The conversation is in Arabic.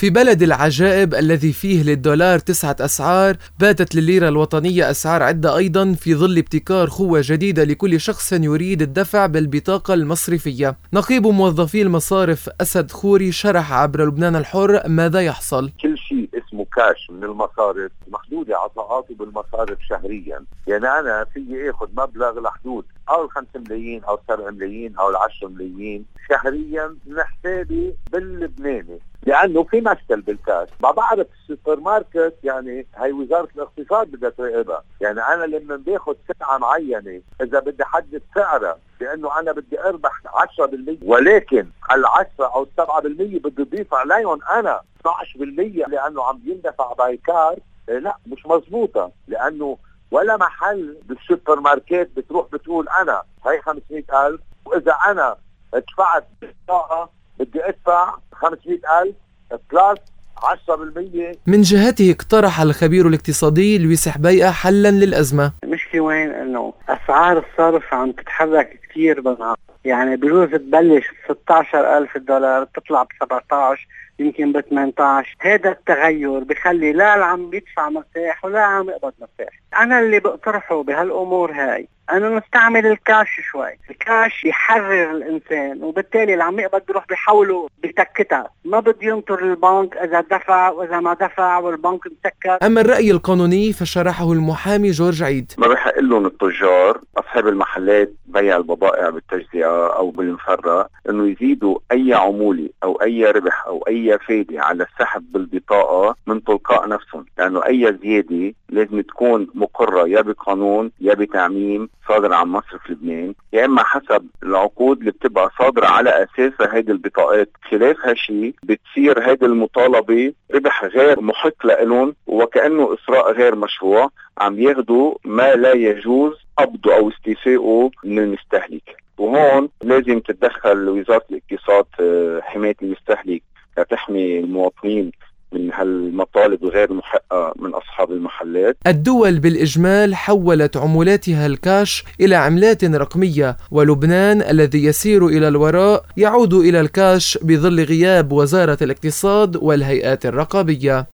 في بلد العجائب الذي فيه للدولار 9 أسعار، باتت للليرة الوطنية أسعار عدة أيضا في ظل ابتكار قوة جديدة لكل شخص يريد الدفع بالبطاقة المصرفية. نقيب موظفي المصارف أسد خوري شرح عبر لبنان الحر ماذا يحصل. كل شيء اسمه كاش من المصارف محدودة عطاءاته بالمصارف شهريا، يعني أنا فيي أخذ مبلغ لحدود أو 5 ملايين أو 7 ملايين أو 10 ملايين شهريا من حسابي باللبناني، لأنه في مشكل بالكاش. ما بعرف السوبر ماركت، يعني هاي وزارة الاقتصاد بدها تراقبها. يعني أنا لما باخذ سلعة معينة إذا بدي حدد سعرها، لأنه أنا بدي أربح 10%، ولكن ال10 أو 7% بدي أضيف عليهم أنا 12% لأنه عم يندفع بايكار. لا، مش مزبوطة، لأنه ولا محل بالسوبر ماركت بتروح بتقول أنا هاي 500,000 وإذا أنا دفعت بطاقة بدي أدفع 500,000 بلس 10%. من جهته اقترح الخبير الاقتصادي لويس حبيقة حلا للأزمة. المشكلة وين؟ انه اسعار الصرف عم تتحرك كثير بالنهار، يعني بجوز تبلش $16,000 تطلع ب17 يمكن ب18. هذا التغير بخلي لا عم بيدفع مرتاح ولا عم يقبض مرتاح. انا اللي بقترحه بهالامور هاي انه نستعمل الكاش شوي. الكاش يحرر الانسان، وبالتالي اللي عم يقبض بيروح بيحوله بتكتها، ما بده ينطر البنك اذا دفع واذا ما دفع والبنك مسكر. اما الرأي القانوني فشرحه المحامي جورج عيد. ما بحق لهم التجار اصحاب المحلات بيع البضائع بالتجزئة او بالمفرة انه يزيدوا اي عمولة او اي ربح او اي فايدة على السحب بالبطاقة من تلقاء نفسهم، لانه اي زيادة لازم تكون مقرة يا بقانون يا بتعميم صادر عن مصرف لبنان، يا اما حسب العقود اللي بتبقى صادرة على اساسها هيدي البطاقات. خلاف هالشي بتصير هيدي المطالبة ربح غير محق لهم، وكأنه إسراء غير مشروع، عم ياخدوا ما لا يجوز قبضه أو استيفائه من المستهلك. وهون لازم تتدخل وزارة الاقتصاد حماية المستهلك لتحمي المواطنين من هالمطالب غير محقة من أصحاب المحلات. الدول بالإجمال حولت عملاتها الكاش إلى عملات رقمية، ولبنان الذي يسير إلى الوراء يعود إلى الكاش بظل غياب وزارة الاقتصاد والهيئات الرقابية.